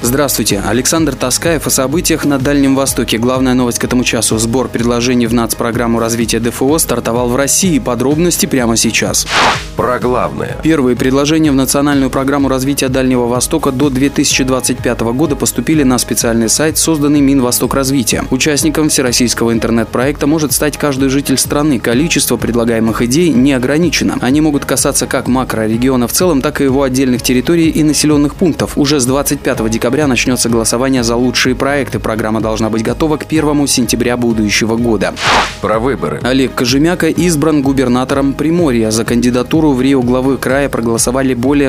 Здравствуйте, Александр Таскаев о событиях на Дальнем Востоке. Главная новость к этому часу. Сбор предложений в нацпрограмму развития ДФО стартовал в России. Подробности прямо сейчас. Про главное. Первые предложения в национальную программу развития Дальнего Востока до 2025 года поступили на специальный сайт, созданный Минвостокразвития. Участником всероссийского интернет-проекта может стать каждый житель страны. Количество предлагаемых идей не ограничено. Они могут касаться как макрорегиона в целом, так и его отдельных территорий и населенных пунктов. Уже с 25 декабря начнется голосование за лучшие проекты. Программа должна быть готова к 1 сентября будущего года. Про выборы. Олег Кожемяка избран губернатором Приморья. За кандидатуру в Рио главы края проголосовали более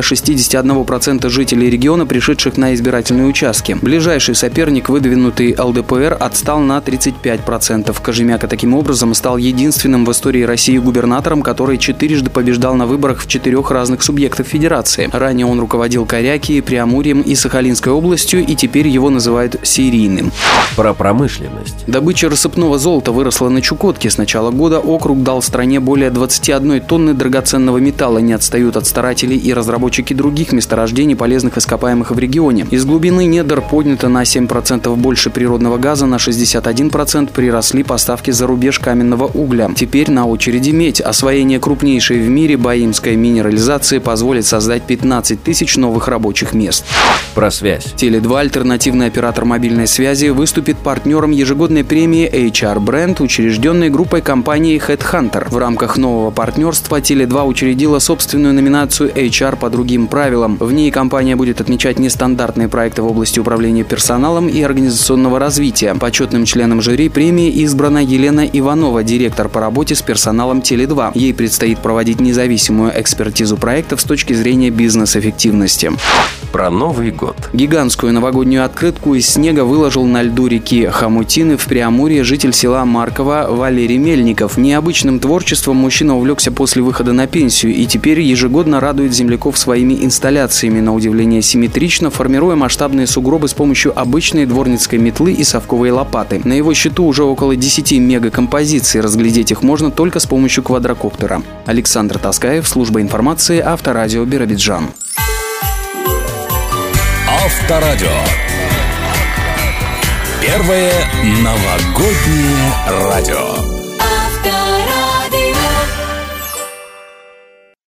61% жителей региона, пришедших на избирательные участки. Ближайший соперник, выдвинутый ЛДПР, отстал на 35%. Кожемяка таким образом стал единственным в истории России губернатором, который четырежды побеждал на выборах в 4 разных субъектах федерации. Ранее он руководил Корякией, Преамурьем и Сахалинской областью, и теперь его называют серийным. Про промышленность. Добыча рассыпного золота выросла на Чукотке. С начала года округ дал стране более 21 тонны драгоценного металла. Не отстают от старателей и разработчики других месторождений полезных ископаемых в регионе. Из глубины недр поднято на 7% больше природного газа, на 61% приросли поставки за рубеж каменного угля. Теперь на очереди медь. Освоение крупнейшей в мире баимской минерализации позволит создать 15 тысяч новых рабочих мест. Про связь. Теле2, альтернативный оператор мобильной связи, выступит партнером ежегодной премии HR Brand, учрежденной группой компании HeadHunter. В рамках нового партнерства Теле2 учредила собственную номинацию HR по другим правилам. В ней компания будет отмечать нестандартные проекты в области управления персоналом и организационного развития. Почетным членом жюри премии избрана Елена Иванова, директор по работе с персоналом Теле2. Ей предстоит проводить независимую экспертизу проектов с точки зрения бизнес-эффективности. Про Новый год. Гигантскую новогоднюю открытку из снега выложил на льду реки Хомутины в Преамурье житель села Марково Валерий Мельников. Необычным творчеством мужчина увлекся после выхода на пенсию и теперь ежегодно радует земляков своими инсталляциями, на удивление симметрично, формируя масштабные сугробы с помощью обычной дворницкой метлы и совковой лопаты. На его счету уже около 10 мегакомпозиций. Разглядеть их можно только с помощью квадрокоптера. Александр Таскаев, служба информации, Авторадио Биробиджан. Авторадио. Первое новогоднее радио.